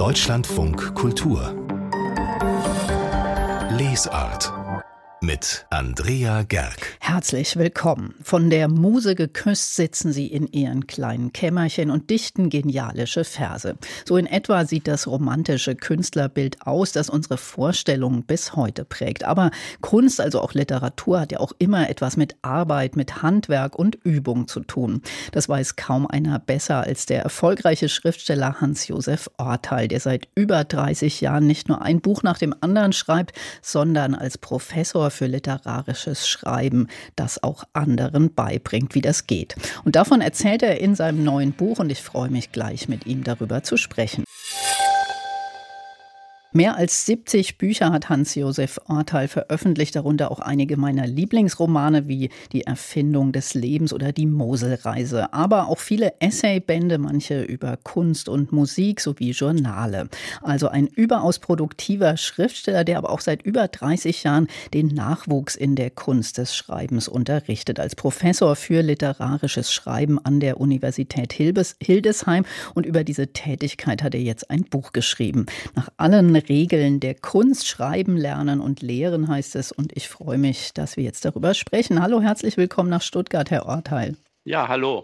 Deutschlandfunk Kultur Lesart mit Andrea Gerg. Herzlich willkommen. Von der Muse geküsst sitzen sie in ihren kleinen Kämmerchen und dichten genialische Verse. So in etwa sieht das romantische Künstlerbild aus, das unsere Vorstellungen bis heute prägt. Aber Kunst, also auch Literatur, hat ja auch immer etwas mit Arbeit, mit Handwerk und Übung zu tun. Das weiß kaum einer besser als der erfolgreiche Schriftsteller Hans-Josef Orteil, der seit über 30 Jahren nicht nur ein Buch nach dem anderen schreibt, sondern als Professor für literarisches Schreiben das auch anderen beibringt, wie das geht. Und davon erzählt er in seinem neuen Buch und ich freue mich gleich mit ihm darüber zu sprechen. Mehr als 70 Bücher hat Hans-Josef Orteil veröffentlicht, darunter auch einige meiner Lieblingsromane wie Die Erfindung des Lebens oder Die Moselreise, aber auch viele Essaybände, manche über Kunst und Musik sowie Journale. Also ein überaus produktiver Schriftsteller, der aber auch seit über 30 Jahren den Nachwuchs in der Kunst des Schreibens unterrichtet, als Professor für literarisches Schreiben an der Universität Hildesheim, und über diese Tätigkeit hat er jetzt ein Buch geschrieben. Nach allen Regeln der Kunst, Schreiben, Lernen und Lehren heißt es, und ich freue mich, dass wir jetzt darüber sprechen. Hallo, herzlich willkommen nach Stuttgart, Herr Orteil. Ja, hallo.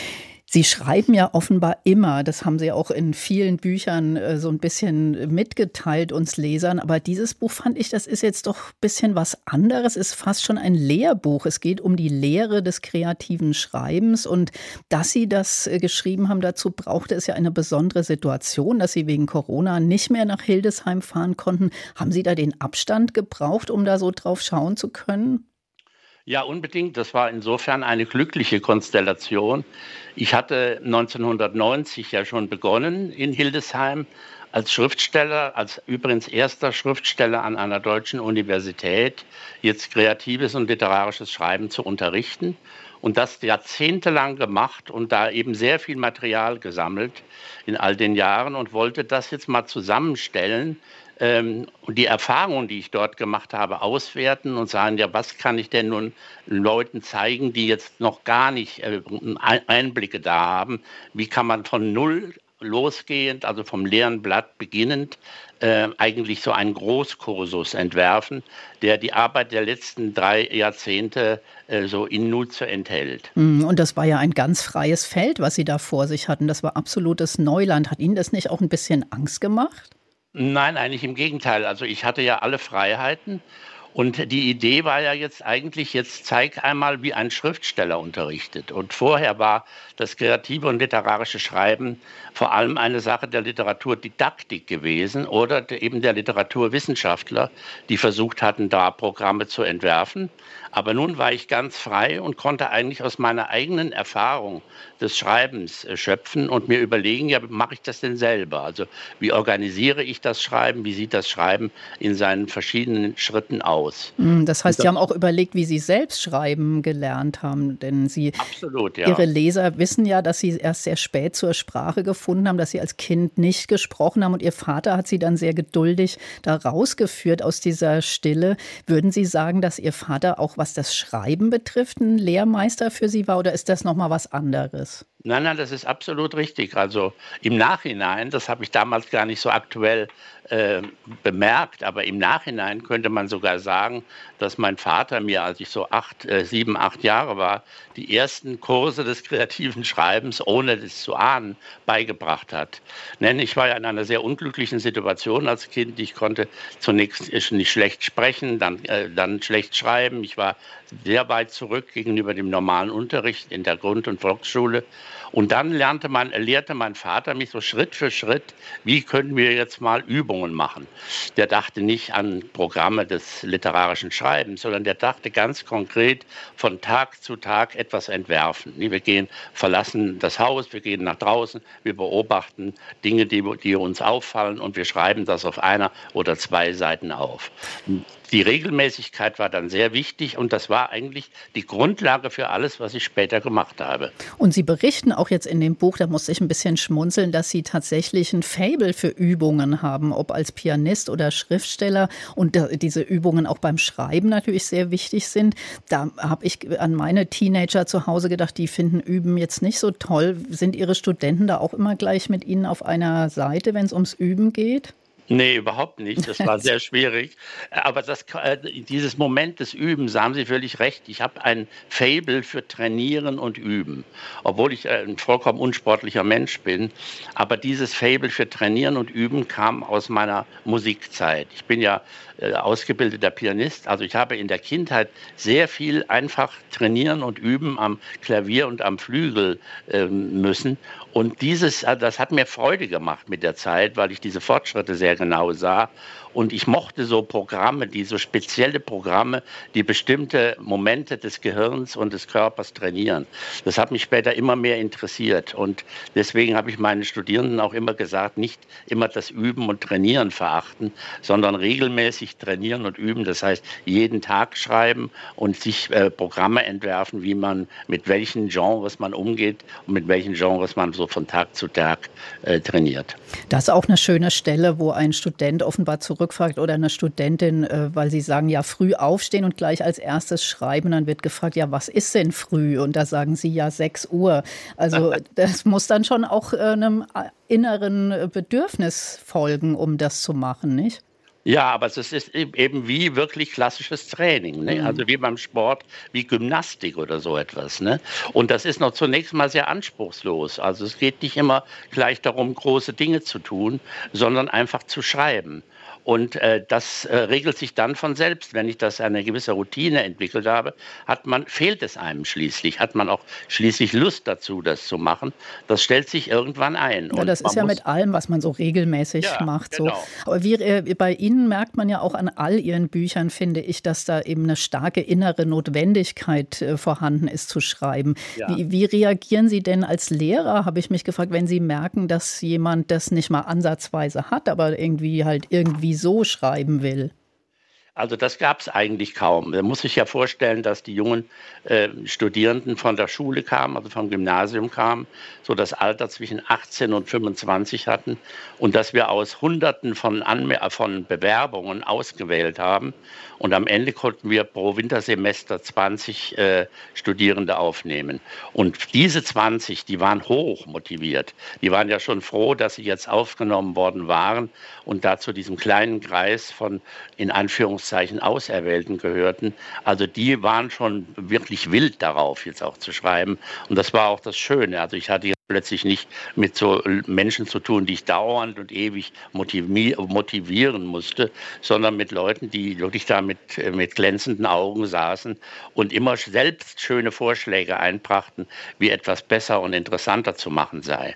Sie schreiben ja offenbar immer, das haben Sie auch in vielen Büchern so ein bisschen mitgeteilt uns Lesern, aber dieses Buch fand ich, das ist jetzt doch ein bisschen was anderes, ist fast schon ein Lehrbuch. Es geht um die Lehre des kreativen Schreibens, und dass Sie das geschrieben haben, dazu brauchte es ja eine besondere Situation, dass Sie wegen Corona nicht mehr nach Hildesheim fahren konnten. Haben Sie da den Abstand gebraucht, um da so drauf schauen zu können? Ja, unbedingt. Das war insofern eine glückliche Konstellation. Ich hatte 1990 ja schon begonnen in Hildesheim als Schriftsteller, als übrigens erster Schriftsteller an einer deutschen Universität, jetzt kreatives und literarisches Schreiben zu unterrichten. Und das jahrzehntelang gemacht und da eben sehr viel Material gesammelt in all den Jahren und wollte das jetzt mal zusammenstellen und die Erfahrungen, die ich dort gemacht habe, auswerten und sagen, ja, was kann ich denn nun Leuten zeigen, die jetzt noch gar nicht Einblicke da haben? Wie kann man von Null losgehend, also vom leeren Blatt beginnend, eigentlich so einen Großkursus entwerfen, der die Arbeit der letzten 3 Jahrzehnte so in Nutze enthält. Und das war ja ein ganz freies Feld, was Sie da vor sich hatten. Das war absolutes Neuland. Hat Ihnen das nicht auch ein bisschen Angst gemacht? Nein, eigentlich im Gegenteil. Also ich hatte ja alle Freiheiten. Und die Idee war ja jetzt eigentlich, jetzt zeig einmal, wie ein Schriftsteller unterrichtet. Und vorher war das kreative und literarische Schreiben vor allem eine Sache der Literaturdidaktik gewesen oder eben der Literaturwissenschaftler, die versucht hatten, da Programme zu entwerfen. Aber nun war ich ganz frei und konnte eigentlich aus meiner eigenen Erfahrung des Schreibens schöpfen und mir überlegen, ja, mache ich das denn selber? Also wie organisiere ich das Schreiben? Wie sieht das Schreiben in seinen verschiedenen Schritten aus? Das heißt, Sie haben auch überlegt, wie Sie selbst schreiben gelernt haben, denn Absolut, ja. Ihre Leser wissen ja, dass Sie erst sehr spät zur Sprache gefunden haben, dass Sie als Kind nicht gesprochen haben, und Ihr Vater hat Sie dann sehr geduldig da rausgeführt aus dieser Stille. Würden Sie sagen, dass Ihr Vater auch, was das Schreiben betrifft, ein Lehrmeister für Sie war, oder ist das nochmal was anderes? Nein, das ist absolut richtig. Also im Nachhinein, das habe ich damals gar nicht so aktuell bemerkt, aber im Nachhinein könnte man sogar sagen, dass mein Vater mir, als ich so 7, 8 Jahre war, die ersten Kurse des kreativen Schreibens, ohne das zu ahnen, beigebracht hat. Denn ich war ja in einer sehr unglücklichen Situation als Kind. Ich konnte zunächst nicht schlecht sprechen, dann schlecht schreiben. Ich war sehr weit zurück gegenüber dem normalen Unterricht in der Grund- und Volksschule. Und dann lehrte mein Vater mich so Schritt für Schritt, wie können wir jetzt mal Übungen machen. Der dachte nicht an Programme des literarischen Schreibens, sondern der dachte ganz konkret von Tag zu Tag etwas entwerfen. Wir verlassen das Haus, wir gehen nach draußen, wir beobachten Dinge, die uns auffallen, und wir schreiben das auf 1 oder 2 Seiten auf. Die Regelmäßigkeit war dann sehr wichtig und das war eigentlich die Grundlage für alles, was ich später gemacht habe. Und Sie berichten auch jetzt in dem Buch, da musste ich ein bisschen schmunzeln, dass Sie tatsächlich ein Faible für Übungen haben, ob als Pianist oder Schriftsteller und diese Übungen auch beim Schreiben natürlich sehr wichtig sind. Da habe ich an meine Teenager zu Hause gedacht, die finden Üben jetzt nicht so toll. Sind Ihre Studenten da auch immer gleich mit Ihnen auf einer Seite, wenn es ums Üben geht? Nee, überhaupt nicht. Das war sehr schwierig. Aber dieses Moment des Übens, da haben Sie völlig recht. Ich habe ein Faible für Trainieren und Üben, obwohl ich ein vollkommen unsportlicher Mensch bin. Aber dieses Faible für Trainieren und Üben kam aus meiner Musikzeit. Ich bin ja ausgebildeter Pianist. Also ich habe in der Kindheit sehr viel einfach trainieren und üben am Klavier und am Flügel müssen. Und das hat mir Freude gemacht mit der Zeit, weil ich diese Fortschritte sehr genau sah. Und ich mochte so Programme, so spezielle Programme, die bestimmte Momente des Gehirns und des Körpers trainieren. Das hat mich später immer mehr interessiert. Und deswegen habe ich meinen Studierenden auch immer gesagt, nicht immer das Üben und Trainieren verachten, sondern regelmäßig trainieren und üben. Das heißt, jeden Tag schreiben und sich Programme entwerfen, wie man mit welchen Genres man umgeht und mit welchen Genres man so von Tag zu Tag trainiert. Das ist auch eine schöne Stelle, wo ein Student offenbar zurückfragt oder eine Studentin, weil Sie sagen, ja, früh aufstehen und gleich als erstes schreiben. Dann wird gefragt, ja, was ist denn früh? Und da sagen Sie ja 6 Uhr. Also das muss dann schon auch einem inneren Bedürfnis folgen, um das zu machen, nicht? Ja, aber es ist eben wie wirklich klassisches Training, ne? Also wie beim Sport, wie Gymnastik oder so etwas, ne? Und das ist noch zunächst mal sehr anspruchslos. Also es geht nicht immer gleich darum, große Dinge zu tun, sondern einfach zu schreiben. Und das regelt sich dann von selbst. Wenn ich das eine gewisse Routine entwickelt habe, fehlt es einem schließlich. Hat man auch schließlich Lust dazu, das zu machen. Das stellt sich irgendwann ein. Ja, das ist ja mit allem, was man so regelmäßig macht. Genau. So. Aber bei Ihnen merkt man ja auch an all Ihren Büchern, finde ich, dass da eben eine starke innere Notwendigkeit vorhanden ist zu schreiben. Ja. Wie reagieren Sie denn als Lehrer, habe ich mich gefragt, wenn Sie merken, dass jemand das nicht mal ansatzweise hat, aber irgendwie so schreiben will? Also das gab es eigentlich kaum. Da muss ich ja vorstellen, dass die jungen Studierenden von der Schule kamen, also vom Gymnasium kamen, so das Alter zwischen 18 und 25 hatten und dass wir aus Hunderten von Bewerbungen ausgewählt haben. Und am Ende konnten wir pro Wintersemester 20 Studierende aufnehmen. Und diese 20, die waren hoch motiviert. Die waren ja schon froh, dass sie jetzt aufgenommen worden waren und da zu diesem kleinen Kreis von, in Anführungszeichen, Auserwählten gehörten. Also die waren schon wirklich wild darauf, jetzt auch zu schreiben. Und das war auch das Schöne. Also ich hatte jetzt plötzlich nicht mit so Menschen zu tun, die ich dauernd und ewig motivieren musste, sondern mit Leuten, die wirklich da mit glänzenden Augen saßen und immer selbst schöne Vorschläge einbrachten, wie etwas besser und interessanter zu machen sei.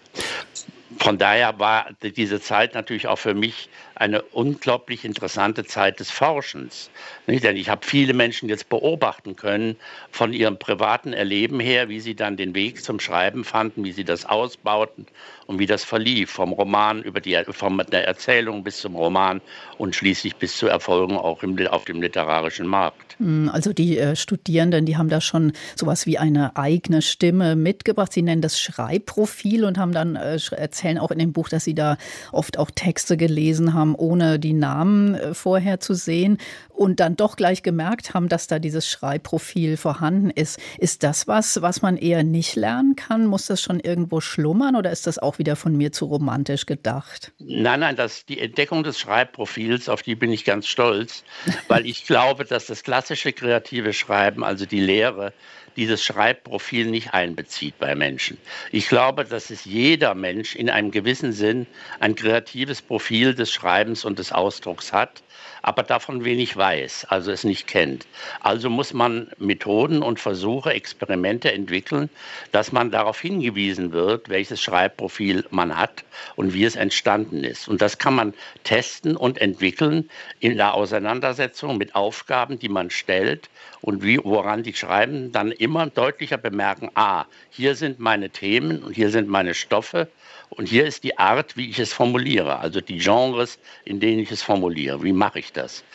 Von daher war diese Zeit natürlich auch für mich eine unglaublich interessante Zeit des Forschens. Nicht? Denn ich habe viele Menschen jetzt beobachten können von ihrem privaten Erleben her, wie sie dann den Weg zum Schreiben fanden, wie sie das ausbauten und wie das verlief, vom Roman von der Erzählung bis zum Roman und schließlich bis zu Erfolgen auch auf dem literarischen Markt. Also die Studierenden, die haben da schon sowas wie eine eigene Stimme mitgebracht. Sie nennen das Schreibprofil und haben dann erzählen auch in dem Buch, dass sie da oft auch Texte gelesen haben, ohne die Namen vorher zu sehen und dann doch gleich gemerkt haben, dass da dieses Schreibprofil vorhanden ist. Ist das was man eher nicht lernen kann? Muss das schon irgendwo schlummern oder ist das auch wieder von mir zu romantisch gedacht? Nein, die Entdeckung des Schreibprofils, auf die bin ich ganz stolz, weil ich glaube, dass das klassische kreative Schreiben, also die Lehre, dieses Schreibprofil nicht einbezieht bei Menschen. Ich glaube, dass es jeder Mensch in einem gewissen Sinn ein kreatives Profil des Schreibens und des Ausdrucks hat, aber davon wenig weiß, also es nicht kennt. Also muss man Methoden und Versuche, Experimente entwickeln, dass man darauf hingewiesen wird, welches Schreibprofil man hat und wie es entstanden ist. Und das kann man testen und entwickeln in der Auseinandersetzung mit Aufgaben, die man stellt und woran die Schreibenden dann immer deutlicher bemerken, hier sind meine Themen und hier sind meine Stoffe und hier ist die Art, wie ich es formuliere, also die Genres, in denen ich es formuliere. Wie mache ich das?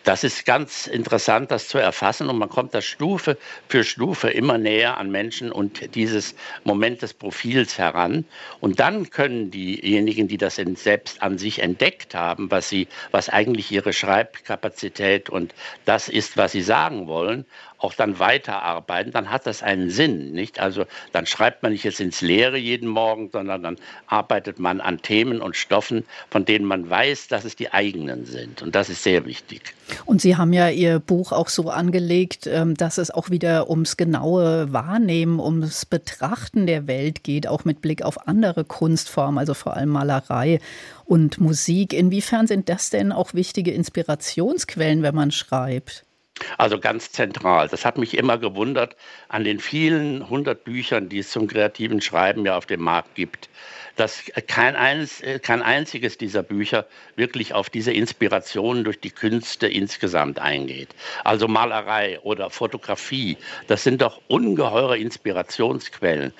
Das ist ganz interessant, das zu erfassen, und man kommt da Stufe für Stufe immer näher an Menschen und dieses Moment des Profils heran. Und dann können diejenigen, die das selbst an sich entdeckt haben, was eigentlich ihre Schreibkapazität und das ist, was sie sagen wollen, auch dann weiterarbeiten, dann hat das einen Sinn, nicht? Also dann schreibt man nicht jetzt ins Leere jeden Morgen, sondern dann arbeitet man an Themen und Stoffen, von denen man weiß, dass es die eigenen sind. Und das ist sehr wichtig. Und Sie haben ja Ihr Buch auch so angelegt, dass es auch wieder ums genaue Wahrnehmen, ums Betrachten der Welt geht, auch mit Blick auf andere Kunstformen, also vor allem Malerei und Musik. Inwiefern sind das denn auch wichtige Inspirationsquellen, wenn man schreibt? Also ganz zentral. Das hat mich immer gewundert an den vielen 100 Büchern, die es zum kreativen Schreiben ja auf dem Markt gibt, dass kein einziges dieser Bücher wirklich auf diese Inspirationen durch die Künste insgesamt eingeht. Also Malerei oder Fotografie, das sind doch ungeheure Inspirationsquellen.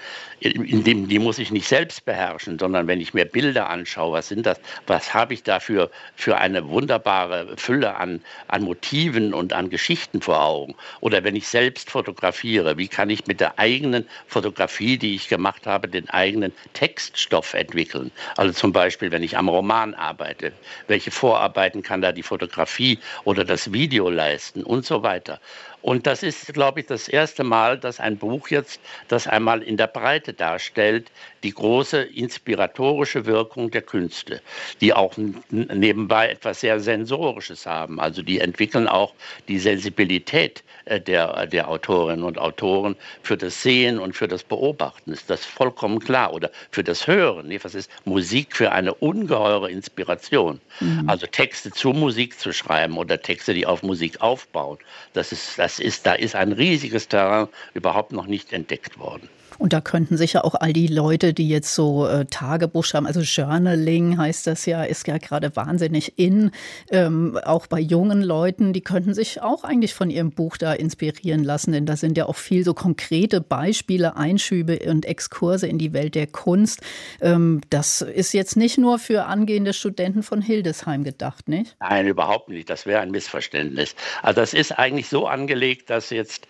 Die muss ich nicht selbst beherrschen, sondern wenn ich mir Bilder anschaue, was habe ich da für eine wunderbare Fülle an Motiven und an Geschichten vor Augen? Oder wenn ich selbst fotografiere, wie kann ich mit der eigenen Fotografie, die ich gemacht habe, den eigenen Textstoff entwickeln? Also zum Beispiel, wenn ich am Roman arbeite, welche Vorarbeiten kann da die Fotografie oder das Video leisten und so weiter. Und das ist, glaube ich, das erste Mal, dass ein Buch jetzt das einmal in der Breite darstellt, die große inspiratorische Wirkung der Künste, die auch nebenbei etwas sehr Sensorisches haben. Also die entwickeln auch die Sensibilität der Autorinnen und Autoren für das Sehen und für das Beobachten. Ist das vollkommen klar? Oder für das Hören. Was ist Musik für eine ungeheure Inspiration? Also Texte zu Musik zu schreiben oder Texte, die auf Musik aufbauen, da ist ein riesiges Terrain überhaupt noch nicht entdeckt worden. Und da könnten sich ja auch all die Leute, die jetzt so Tagebuch schreiben, also Journaling heißt das ja, ist ja gerade wahnsinnig in, auch bei jungen Leuten, die könnten sich auch eigentlich von ihrem Buch da inspirieren lassen, denn da sind ja auch viel so konkrete Beispiele, Einschübe und Exkurse in die Welt der Kunst. Das ist jetzt nicht nur für angehende Studenten von Hildesheim gedacht, nicht? Nein, überhaupt nicht. Das wäre ein Missverständnis. Also das ist eigentlich so angelegt, dass jetzt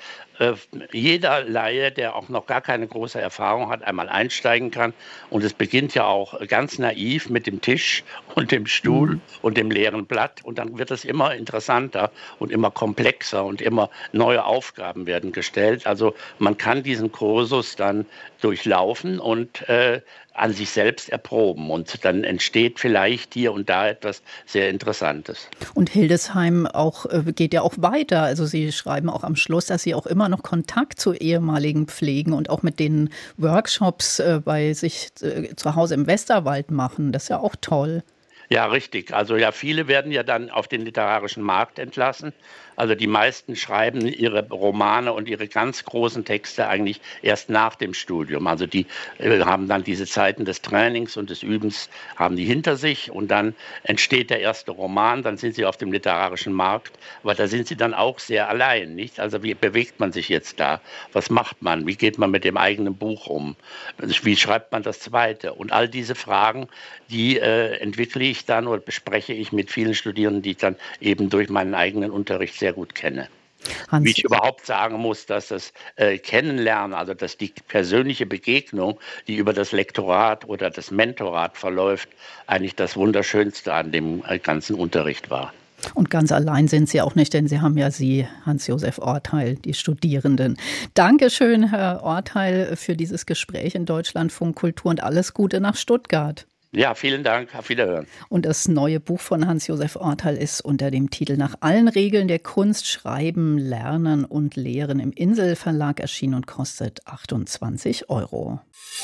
jeder Laie, der auch noch gar keine große Erfahrung hat, einmal einsteigen kann. Und es beginnt ja auch ganz naiv mit dem Tisch und dem Stuhl und dem leeren Blatt. Und dann wird es immer interessanter und immer komplexer und immer neue Aufgaben werden gestellt. Also man kann diesen Kursus dann durchlaufen und an sich selbst erproben. Und dann entsteht vielleicht hier und da etwas sehr Interessantes. Und Hildesheim geht ja auch weiter. Also Sie schreiben auch am Schluss, dass Sie auch immer noch Kontakt zu ehemaligen pflegen und auch mit den Workshops bei sich zu Hause im Westerwald machen. Das ist ja auch toll. Ja, richtig. Also ja, viele werden ja dann auf den literarischen Markt entlassen. Also die meisten schreiben ihre Romane und ihre ganz großen Texte eigentlich erst nach dem Studium. Also die haben dann diese Zeiten des Trainings und des Übens haben die hinter sich und dann entsteht der erste Roman, dann sind sie auf dem literarischen Markt, aber da sind sie dann auch sehr allein, nicht? Also wie bewegt man sich jetzt da? Was macht man? Wie geht man mit dem eigenen Buch um? Wie schreibt man das zweite? Und all diese Fragen, die entwickle ich dann oder bespreche ich mit vielen Studierenden, die ich dann eben durch meinen eigenen Unterricht sehr gut kenne. Wie ich überhaupt sagen muss, dass das Kennenlernen, also dass die persönliche Begegnung, die über das Lektorat oder das Mentorat verläuft, eigentlich das Wunderschönste an dem ganzen Unterricht war. Und ganz allein sind Sie auch nicht, denn Sie haben ja Sie, Hans-Josef Orteil, die Studierenden. Dankeschön, Herr Orteil, für dieses Gespräch in Deutschlandfunk Kultur und alles Gute nach Stuttgart. Ja, vielen Dank. Auf Wiederhören. Und das neue Buch von Hans-Josef Orteil ist unter dem Titel Nach allen Regeln der Kunst schreiben, lernen und lehren im Insel Verlag erschienen und kostet 28 €.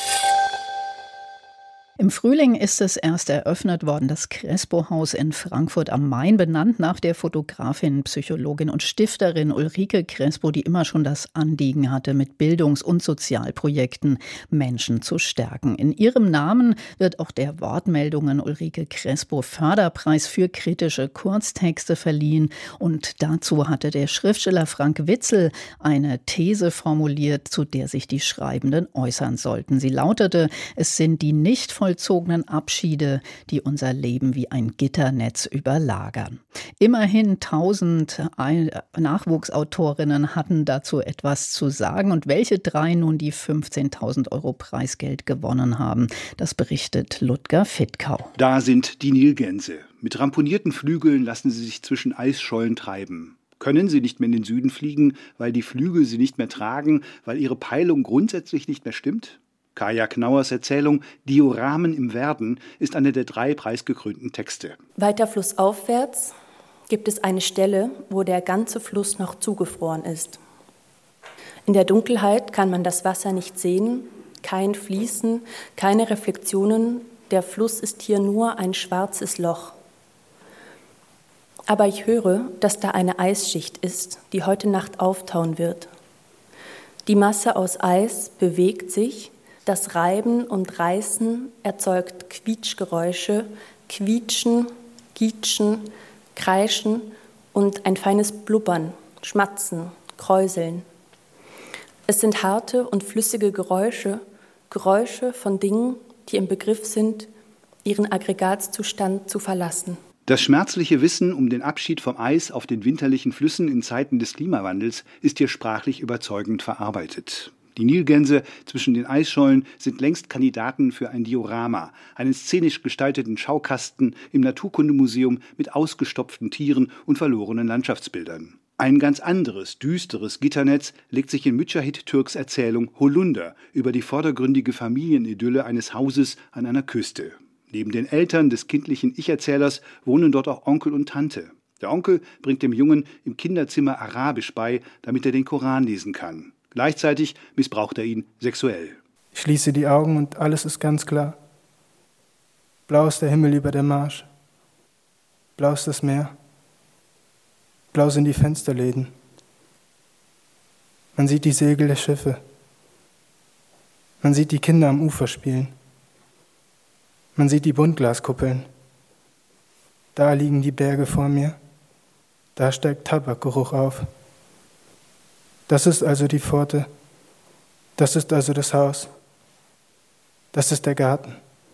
Im Frühling ist es erst eröffnet worden, das Crespo-Haus in Frankfurt am Main, benannt nach der Fotografin, Psychologin und Stifterin Ulrike Crespo, die immer schon das Anliegen hatte, mit Bildungs- und Sozialprojekten Menschen zu stärken. In ihrem Namen wird auch der Wortmeldungen Ulrike Crespo Förderpreis für kritische Kurztexte verliehen. Und dazu hatte der Schriftsteller Frank Witzel eine These formuliert, zu der sich die Schreibenden äußern sollten. Sie lautete: Es sind die nicht vollzogenen Abschiede, die unser Leben wie ein Gitternetz überlagern. Immerhin 1000 Nachwuchsautorinnen hatten dazu etwas zu sagen. Und welche 3 nun die 15.000 € Preisgeld gewonnen haben, das berichtet Ludger Fittkau. Da sind die Nilgänse. Mit ramponierten Flügeln lassen sie sich zwischen Eisschollen treiben. Können sie nicht mehr in den Süden fliegen, weil die Flügel sie nicht mehr tragen, weil ihre Peilung grundsätzlich nicht mehr stimmt? Kaja Knauers Erzählung »Dioramen im Werden« ist eine der 3 preisgekrönten Texte. Weiter flussaufwärts gibt es eine Stelle, wo der ganze Fluss noch zugefroren ist. In der Dunkelheit kann man das Wasser nicht sehen, kein Fließen, keine Reflexionen. Der Fluss ist hier nur ein schwarzes Loch. Aber ich höre, dass da eine Eisschicht ist, die heute Nacht auftauen wird. Die Masse aus Eis bewegt sich, das Reiben und Reißen erzeugt Quietschgeräusche, Quietschen, Gietschen, Kreischen und ein feines Blubbern, Schmatzen, Kräuseln. Es sind harte und flüssige Geräusche, Geräusche von Dingen, die im Begriff sind, ihren Aggregatzustand zu verlassen. Das schmerzliche Wissen um den Abschied vom Eis auf den winterlichen Flüssen in Zeiten des Klimawandels ist hier sprachlich überzeugend verarbeitet. Die Nilgänse zwischen den Eisschollen sind längst Kandidaten für ein Diorama, einen szenisch gestalteten Schaukasten im Naturkundemuseum mit ausgestopften Tieren und verlorenen Landschaftsbildern. Ein ganz anderes, düsteres Gitternetz legt sich in Mücahit Türks Erzählung Holunder über die vordergründige Familienidylle eines Hauses an einer Küste. Neben den Eltern des kindlichen Ich-Erzählers wohnen dort auch Onkel und Tante. Der Onkel bringt dem Jungen im Kinderzimmer Arabisch bei, damit er den Koran lesen kann. Gleichzeitig missbraucht er ihn sexuell. Ich schließe die Augen und alles ist ganz klar. Blau ist der Himmel über der Marsch. Blau ist das Meer. Blau sind die Fensterläden. Man sieht die Segel der Schiffe. Man sieht die Kinder am Ufer spielen. Man sieht die Buntglaskuppeln. Da liegen die Berge vor mir. Da steigt Tabakgeruch auf. Das ist also die Pforte. Das ist also das Haus. Das ist der Garten.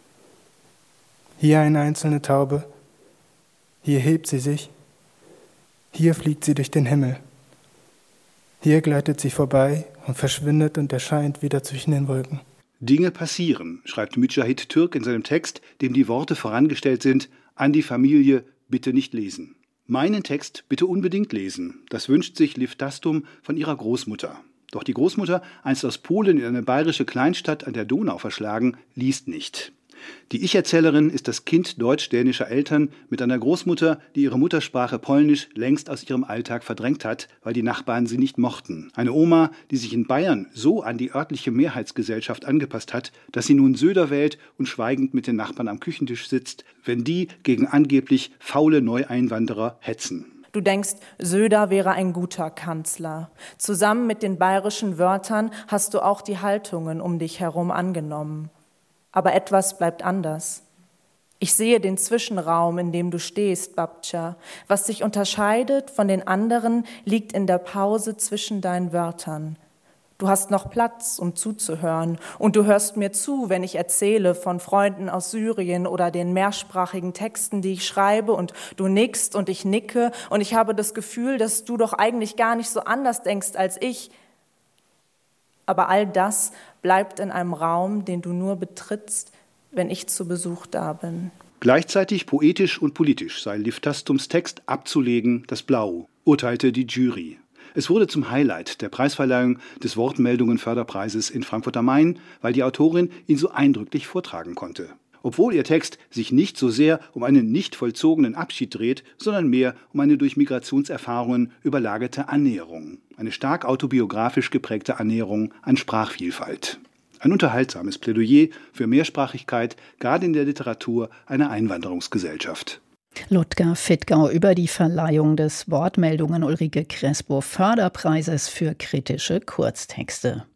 Hier eine einzelne Taube. Hier hebt sie sich. Hier fliegt sie durch den Himmel. Hier gleitet sie vorbei und verschwindet und erscheint wieder zwischen den Wolken. Dinge passieren, schreibt Mücahit Türk in seinem Text, dem die Worte vorangestellt sind: An die Familie bitte nicht lesen. Meinen Text bitte unbedingt lesen. Das wünscht sich Liv Tastum von ihrer Großmutter. Doch die Großmutter, einst aus Polen in eine bayerische Kleinstadt an der Donau verschlagen, liest nicht. Die Ich-Erzählerin ist das Kind deutsch-dänischer Eltern mit einer Großmutter, die ihre Muttersprache Polnisch längst aus ihrem Alltag verdrängt hat, weil die Nachbarn sie nicht mochten. Eine Oma, die sich in Bayern so an die örtliche Mehrheitsgesellschaft angepasst hat, dass sie nun Söder wählt und schweigend mit den Nachbarn am Küchentisch sitzt, wenn die gegen angeblich faule Neueinwanderer hetzen. Du denkst, Söder wäre ein guter Kanzler. Zusammen mit den bayerischen Wörtern hast du auch die Haltungen um dich herum angenommen. Aber etwas bleibt anders. Ich sehe den Zwischenraum, in dem du stehst, Babcia. Was sich unterscheidet von den anderen, liegt in der Pause zwischen deinen Wörtern. Du hast noch Platz, um zuzuhören. Und du hörst mir zu, wenn ich erzähle von Freunden aus Syrien oder den mehrsprachigen Texten, die ich schreibe. Und du nickst und ich nicke. Und ich habe das Gefühl, dass du doch eigentlich gar nicht so anders denkst als ich. Aber all das bleibt in einem Raum, den du nur betrittst, wenn ich zu Besuch da bin. Gleichzeitig poetisch und politisch sei Liv Tastums Text abzulegen, das Blau, urteilte die Jury. Es wurde zum Highlight der Preisverleihung des Wortmeldungen-Förderpreises in Frankfurt am Main, weil die Autorin ihn so eindrücklich vortragen konnte. Obwohl ihr Text sich nicht so sehr um einen nicht vollzogenen Abschied dreht, sondern mehr um eine durch Migrationserfahrungen überlagerte Annäherung. Eine stark autobiografisch geprägte Annäherung an Sprachvielfalt. Ein unterhaltsames Plädoyer für Mehrsprachigkeit, gerade in der Literatur einer Einwanderungsgesellschaft. Ludger Fittkau über die Verleihung des Wortmeldungen Ulrike Crespo Förderpreises für kritische Kurztexte.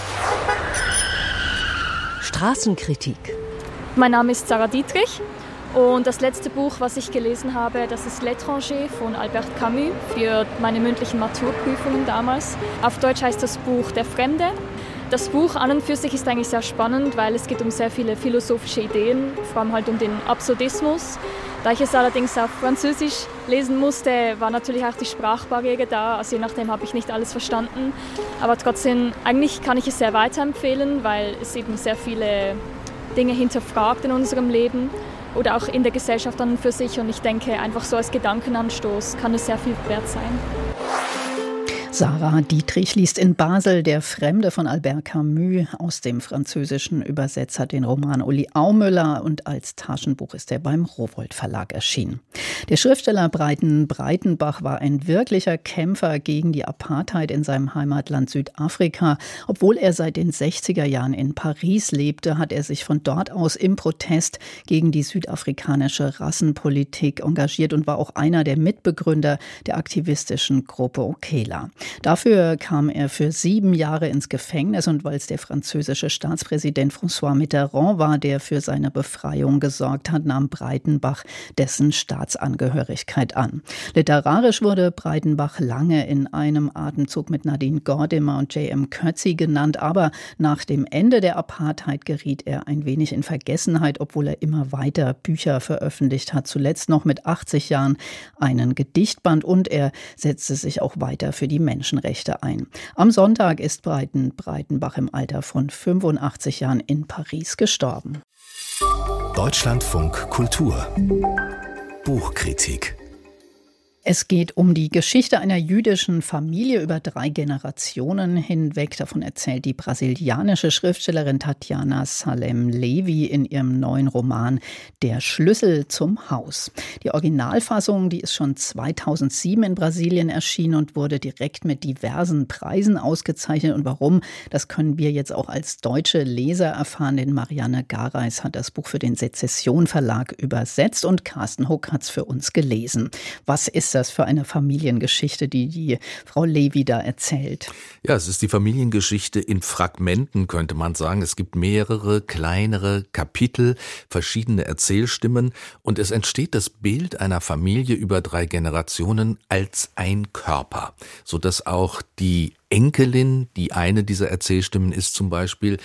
Straßenkritik. Mein Name ist Sarah Dietrich und das letzte Buch, was ich gelesen habe, das ist L'Étranger von Albert Camus für meine mündlichen Maturprüfungen damals. Auf Deutsch heißt das Buch Der Fremde. Das Buch an und für sich ist eigentlich sehr spannend, weil es geht um sehr viele philosophische Ideen, vor allem halt um den Absurdismus. Da ich es allerdings auf Französisch lesen musste, war natürlich auch die Sprachbarriere da. Also je nachdem habe ich nicht alles verstanden. Aber trotzdem, eigentlich kann ich es sehr weiterempfehlen, weil es eben sehr viele Dinge hinterfragt in unserem Leben oder auch in der Gesellschaft an und für sich. Und ich denke, einfach so als Gedankenanstoß kann es sehr viel wert sein. Sarah Dietrich liest in Basel Der Fremde von Albert Camus. Aus dem Französischen übersetzt hat den Roman Uli Aumüller und als Taschenbuch ist er beim Rowohlt Verlag erschienen. Der Schriftsteller Breitenbach war ein wirklicher Kämpfer gegen die Apartheid in seinem Heimatland Südafrika. Obwohl er seit den 60er Jahren in Paris lebte, hat er sich von dort aus im Protest gegen die südafrikanische Rassenpolitik engagiert und war auch einer der Mitbegründer der aktivistischen Gruppe Okela. Dafür kam er für 7 Jahre ins Gefängnis und weil es der französische Staatspräsident François Mitterrand war, der für seine Befreiung gesorgt hat, nahm Breitenbach dessen Staatsangehörigkeit an. Literarisch wurde Breitenbach lange in einem Atemzug mit Nadine Gordimer und J.M. Coetzee genannt, aber nach dem Ende der Apartheid geriet er ein wenig in Vergessenheit, obwohl er immer weiter Bücher veröffentlicht hat, zuletzt noch mit 80 Jahren einen Gedichtband und er setzte sich auch weiter für die Menschenrechte ein. Am Sonntag ist Breitenbach im Alter von 85 Jahren in Paris gestorben. Deutschlandfunk Kultur Buchkritik. Es geht um die Geschichte einer jüdischen Familie über 3 Generationen hinweg. Davon erzählt die brasilianische Schriftstellerin Tatjana Salem Levi in ihrem neuen Roman Der Schlüssel zum Haus. Die Originalfassung, die ist schon 2007 in Brasilien erschienen und wurde direkt mit diversen Preisen ausgezeichnet. Und warum, das können wir jetzt auch als deutsche Leser erfahren, denn Marianne Gareis hat das Buch für den Sezession Verlag übersetzt und Carsten Huck hat es für uns gelesen. Was ist das für eine Familiengeschichte, die Frau Levi da erzählt? Ja, es ist die Familiengeschichte in Fragmenten, könnte man sagen. Es gibt mehrere kleinere Kapitel, verschiedene Erzählstimmen und es entsteht das Bild einer Familie über 3 Generationen als ein Körper, sodass auch die Enkelin, die eine dieser Erzählstimmen ist zum Beispiel,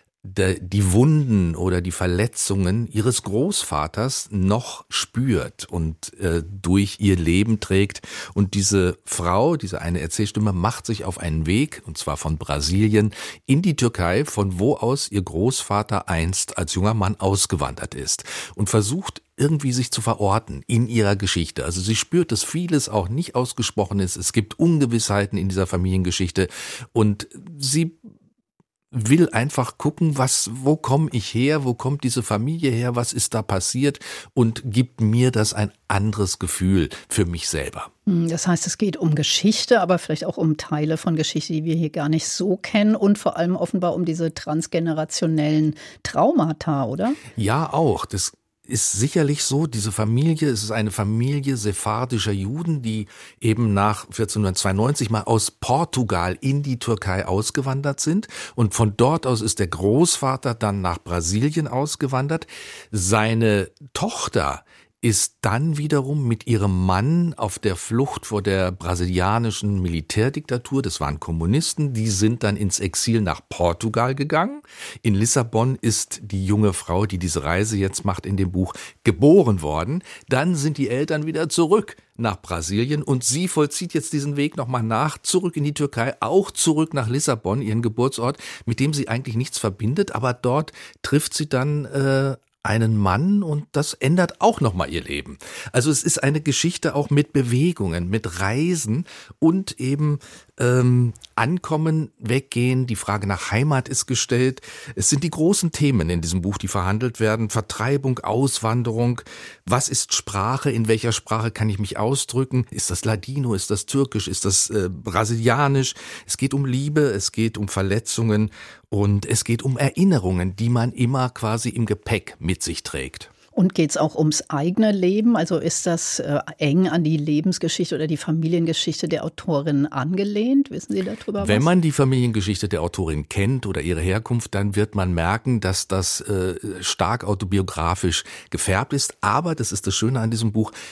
die Wunden oder die Verletzungen ihres Großvaters noch spürt und durch ihr Leben trägt. Und diese Frau, diese eine Erzählstimme, macht sich auf einen Weg, und zwar von Brasilien in die Türkei, von wo aus ihr Großvater einst als junger Mann ausgewandert ist und versucht irgendwie sich zu verorten in ihrer Geschichte. Also sie spürt, dass vieles auch nicht ausgesprochen ist. Es gibt Ungewissheiten in dieser Familiengeschichte und sie will einfach gucken, wo komme ich her, wo kommt diese Familie her, was ist da passiert und gibt mir das ein anderes Gefühl für mich selber. Das heißt, es geht um Geschichte, aber vielleicht auch um Teile von Geschichte, die wir hier gar nicht so kennen und vor allem offenbar um diese transgenerationellen Traumata, oder? Ja, auch. Das ist sicherlich so, diese Familie, es ist eine Familie sephardischer Juden, die eben nach 1492 mal aus Portugal in die Türkei ausgewandert sind und von dort aus ist der Großvater dann nach Brasilien ausgewandert. Seine Tochter ist dann wiederum mit ihrem Mann auf der Flucht vor der brasilianischen Militärdiktatur, das waren Kommunisten, die sind dann ins Exil nach Portugal gegangen. In Lissabon ist die junge Frau, die diese Reise jetzt macht in dem Buch, geboren worden. Dann sind die Eltern wieder zurück nach Brasilien und sie vollzieht jetzt diesen Weg nochmal zurück in die Türkei, auch zurück nach Lissabon, ihren Geburtsort, mit dem sie eigentlich nichts verbindet, aber dort trifft sie dann einen Mann und das ändert auch nochmal ihr Leben. Also es ist eine Geschichte auch mit Bewegungen, mit Reisen und eben Ankommen, Weggehen, die Frage nach Heimat ist gestellt. Es sind die großen Themen in diesem Buch, die verhandelt werden. Vertreibung, Auswanderung, was ist Sprache, in welcher Sprache kann ich mich ausdrücken? Ist das Ladino, ist das Türkisch, ist das Brasilianisch? Es geht um Liebe, es geht um Verletzungen und es geht um Erinnerungen, die man immer quasi im Gepäck mit sich trägt. Und geht es auch ums eigene Leben? Also ist das eng an die Lebensgeschichte oder die Familiengeschichte der Autorin angelehnt? Wissen Sie darüber was? Wenn man die Familiengeschichte der Autorin kennt oder ihre Herkunft, dann wird man merken, dass das stark autobiografisch gefärbt ist. Aber, das ist das Schöne an diesem Buch,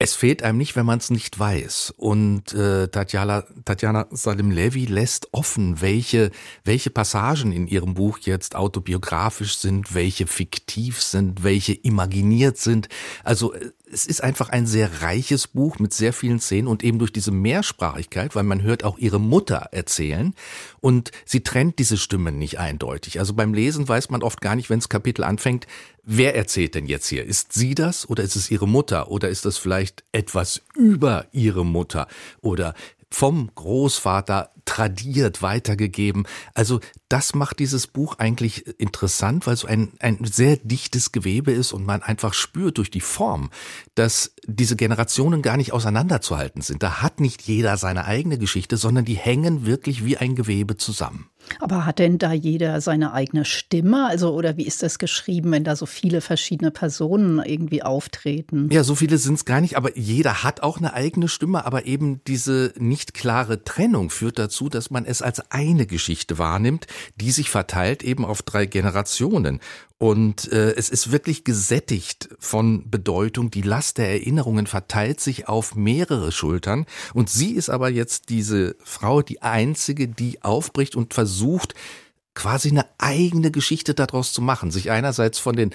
Es fehlt einem nicht, wenn man es nicht weiß. Und Tatjana Salim-Levy lässt offen, welche Passagen in ihrem Buch jetzt autobiografisch sind, welche fiktiv sind, welche imaginiert sind. Also es ist einfach ein sehr reiches Buch mit sehr vielen Szenen und eben durch diese Mehrsprachigkeit, weil man hört auch ihre Mutter erzählen und sie trennt diese Stimmen nicht eindeutig. Also beim Lesen weiß man oft gar nicht, wenn das Kapitel anfängt, wer erzählt denn jetzt hier? Ist sie das oder ist es ihre Mutter oder ist das vielleicht etwas über ihre Mutter oder vom Großvater tradiert, weitergegeben. Also das macht dieses Buch eigentlich interessant, weil so ein sehr dichtes Gewebe ist und man einfach spürt durch die Form, dass diese Generationen gar nicht auseinanderzuhalten sind. Da hat nicht jeder seine eigene Geschichte, sondern die hängen wirklich wie ein Gewebe zusammen. Aber hat denn da jeder seine eigene Stimme? Also, oder wie ist das geschrieben, wenn da so viele verschiedene Personen irgendwie auftreten? Ja, so viele sind es gar nicht, aber jeder hat auch eine eigene Stimme, aber eben diese nicht klare Trennung führt dazu, dass man es als eine Geschichte wahrnimmt, die sich verteilt eben auf 3 Generationen. Und es ist wirklich gesättigt von Bedeutung. Die Last der Erinnerungen verteilt sich auf mehrere Schultern. Und sie ist aber jetzt diese Frau, die einzige, die aufbricht und versucht, quasi eine eigene Geschichte daraus zu machen. Sich einerseits von den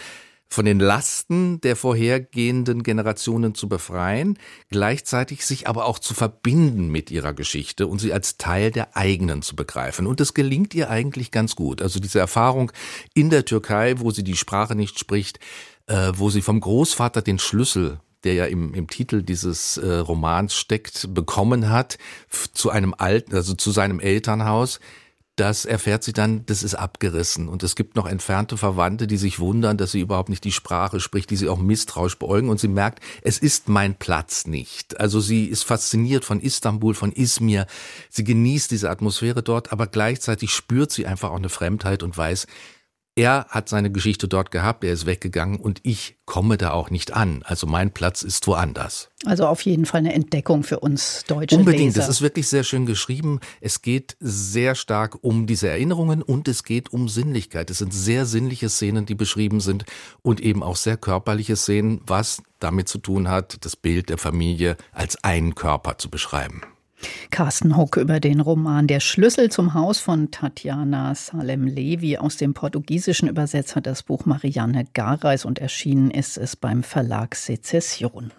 Lasten der vorhergehenden Generationen zu befreien, gleichzeitig sich aber auch zu verbinden mit ihrer Geschichte und sie als Teil der eigenen zu begreifen. Und das gelingt ihr eigentlich ganz gut. Also diese Erfahrung in der Türkei, wo sie die Sprache nicht spricht, wo sie vom Großvater den Schlüssel, der ja im Titel dieses Romans steckt, bekommen hat, zu seinem Elternhaus. Das erfährt sie dann, das ist abgerissen. Und es gibt noch entfernte Verwandte, die sich wundern, dass sie überhaupt nicht die Sprache spricht, die sie auch misstrauisch beäugen. Und sie merkt, es ist mein Platz nicht. Also sie ist fasziniert von Istanbul, von Izmir. Sie genießt diese Atmosphäre dort, aber gleichzeitig spürt sie einfach auch eine Fremdheit und weiß, er hat seine Geschichte dort gehabt, er ist weggegangen und ich komme da auch nicht an. Also mein Platz ist woanders. Also auf jeden Fall eine Entdeckung für uns deutsche Unbedingt, Leser. das ist wirklich sehr schön geschrieben. Es geht sehr stark um diese Erinnerungen und es geht um Sinnlichkeit. Es sind sehr sinnliche Szenen, die beschrieben sind und eben auch sehr körperliche Szenen, was damit zu tun hat, das Bild der Familie als einen Körper zu beschreiben. Carsten Huck über den Roman Der Schlüssel zum Haus von Tatjana Salim-Levy. Aus dem Portugiesischen übersetzt hat das Buch Marianne Gareis und erschienen ist es beim Verlag Sezession.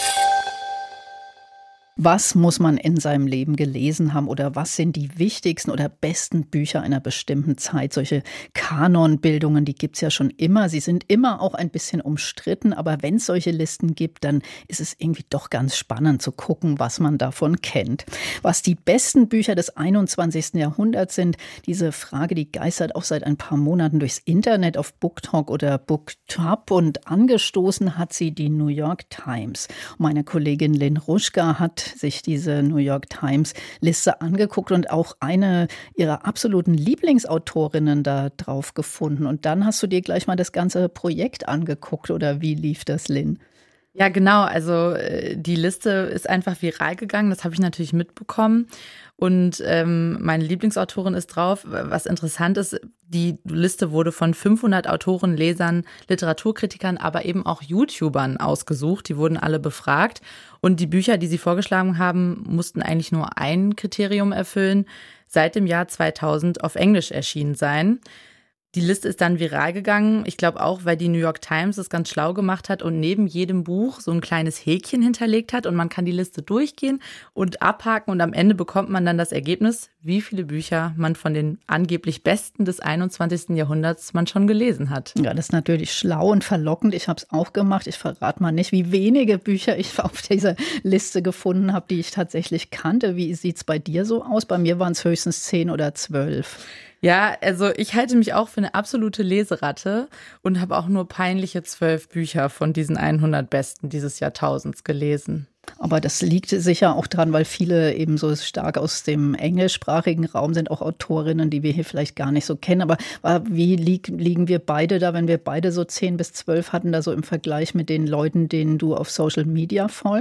Was muss man in seinem Leben gelesen haben oder was sind die wichtigsten oder besten Bücher einer bestimmten Zeit? Solche Kanonbildungen, die gibt's ja schon immer. Sie sind immer auch ein bisschen umstritten, aber wenn es solche Listen gibt, dann ist es irgendwie doch ganz spannend zu gucken, was man davon kennt. Was die besten Bücher des 21. Jahrhunderts sind, diese Frage, die geistert auch seit ein paar Monaten durchs Internet auf BookTalk oder BookTub und angestoßen hat sie die New York Times. Meine Kollegin Lynn Ruschka hat sich diese New York Times Liste angeguckt und auch eine ihrer absoluten Lieblingsautorinnen da drauf gefunden. Und dann hast du dir gleich mal das ganze Projekt angeguckt, oder wie lief das, Lynn? Ja, genau. Also die Liste ist einfach viral gegangen. Das habe ich natürlich mitbekommen. Und meine Lieblingsautorin ist drauf. Was interessant ist, die Liste wurde von 500 Autoren, Lesern, Literaturkritikern, aber eben auch YouTubern ausgesucht. Die wurden alle befragt. Und die Bücher, die sie vorgeschlagen haben, mussten eigentlich nur ein Kriterium erfüllen: seit dem Jahr 2000 auf Englisch erschienen sein. Die Liste ist dann viral gegangen. Ich glaube auch, weil die New York Times das ganz schlau gemacht hat und neben jedem Buch so ein kleines Häkchen hinterlegt hat. Und man kann die Liste durchgehen und abhaken und am Ende bekommt man dann das Ergebnis, wie viele Bücher man von den angeblich Besten des 21. Jahrhunderts man schon gelesen hat. Ja, das ist natürlich schlau und verlockend. Ich habe es auch gemacht. Ich verrate mal nicht, wie wenige Bücher ich auf dieser Liste gefunden habe, die ich tatsächlich kannte. Wie sieht es bei dir so aus? Bei mir waren es höchstens 10 oder 12. Ja, also ich halte mich auch für eine absolute Leseratte und habe auch nur peinliche 12 Bücher von diesen 100 Besten dieses Jahrtausends gelesen. Aber das liegt sicher auch dran, weil viele eben so stark aus dem englischsprachigen Raum sind, auch Autorinnen, die wir hier vielleicht gar nicht so kennen. Aber wie liegen wir beide da, wenn wir beide so 10 bis 12 hatten, da so im Vergleich mit den Leuten, denen du auf Social Media folgst?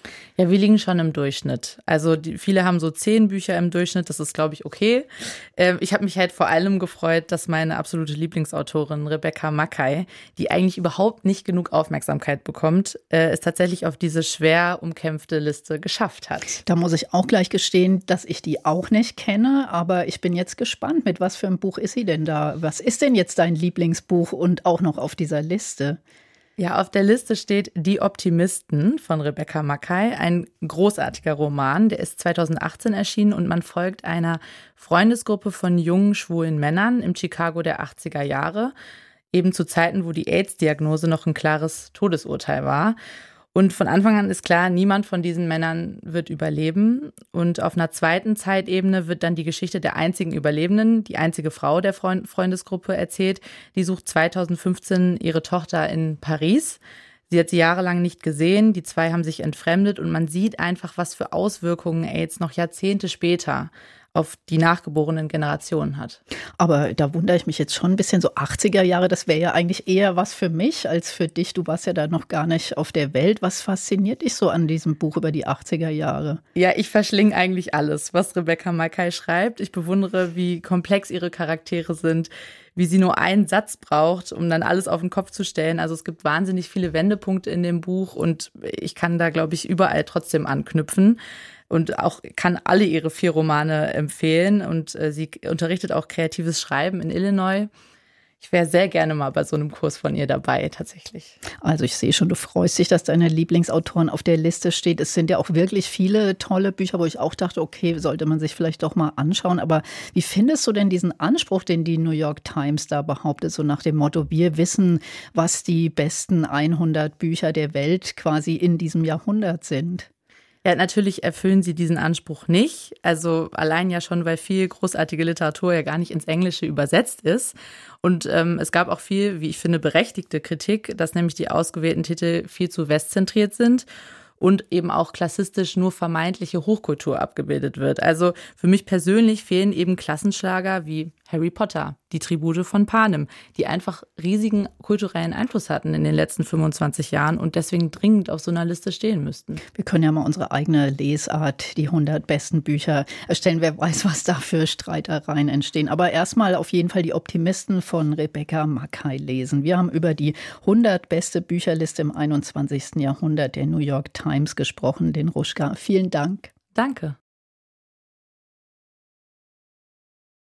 Ja, wir liegen schon im Durchschnitt. Also viele haben so 10 Bücher im Durchschnitt, das ist, glaube ich, okay. Ich habe mich halt vor allem gefreut, dass meine absolute Lieblingsautorin Rebecca Makkai, die eigentlich überhaupt nicht genug Aufmerksamkeit bekommt, es tatsächlich auf diese schwer umkämpfte Liste geschafft hat. Da muss ich auch gleich gestehen, dass ich die auch nicht kenne, aber ich bin jetzt gespannt, mit was für einem Buch ist sie denn da? Was ist denn jetzt dein Lieblingsbuch und auch noch auf dieser Liste? Ja, auf der Liste steht Die Optimisten von Rebecca Makkai, ein großartiger Roman, der ist 2018 erschienen und man folgt einer Freundesgruppe von jungen, schwulen Männern im Chicago der 80er Jahre, eben zu Zeiten, wo die AIDS-Diagnose noch ein klares Todesurteil war. Und von Anfang an ist klar, niemand von diesen Männern wird überleben. Und auf einer zweiten Zeitebene wird dann die Geschichte der einzigen Überlebenden, die einzige Frau der Freundesgruppe erzählt. Die sucht 2015 ihre Tochter in Paris. Sie hat sie jahrelang nicht gesehen, die zwei haben sich entfremdet und man sieht einfach, was für Auswirkungen AIDS noch Jahrzehnte später auf die nachgeborenen Generationen hat. Aber da wundere ich mich jetzt schon ein bisschen, so 80er Jahre, das wäre ja eigentlich eher was für mich als für dich. Du warst ja da noch gar nicht auf der Welt. Was fasziniert dich so an diesem Buch über die 80er Jahre? Ja, ich verschlinge eigentlich alles, was Rebecca Makkai schreibt. Ich bewundere, wie komplex ihre Charaktere sind, wie sie nur einen Satz braucht, um dann alles auf den Kopf zu stellen. Also es gibt wahnsinnig viele Wendepunkte in dem Buch und ich kann da, glaube ich, überall trotzdem anknüpfen. Und auch kann alle ihre 4 Romane empfehlen. Und sie unterrichtet auch kreatives Schreiben in Illinois. Ich wäre sehr gerne mal bei so einem Kurs von ihr dabei, tatsächlich. Also ich sehe schon, du freust dich, dass deine Lieblingsautorin auf der Liste steht. Es sind ja auch wirklich viele tolle Bücher, wo ich auch dachte, okay, sollte man sich vielleicht doch mal anschauen. Aber wie findest du denn diesen Anspruch, den die New York Times da behauptet, so nach dem Motto, wir wissen, was die besten 100 Bücher der Welt quasi in diesem Jahrhundert sind? Ja, natürlich erfüllen sie diesen Anspruch nicht. Also allein ja schon, weil viel großartige Literatur ja gar nicht ins Englische übersetzt ist. Und es gab auch viel, wie ich finde, berechtigte Kritik, dass nämlich die ausgewählten Titel viel zu westzentriert sind und eben auch klassistisch nur vermeintliche Hochkultur abgebildet wird. Also für mich persönlich fehlen eben Klassenschlager wie Harry Potter, die Tribute von Panem, die einfach riesigen kulturellen Einfluss hatten in den letzten 25 Jahren und deswegen dringend auf so einer Liste stehen müssten. Wir können ja mal unsere eigene Lesart, die 100 besten Bücher erstellen. Wer weiß, was da für Streitereien entstehen. Aber erstmal auf jeden Fall die Optimisten von Rebecca Makkai lesen. Wir haben über die 100 beste Bücherliste im 21. Jahrhundert der New York Times gesprochen. Den Ruschka, vielen Dank. Danke.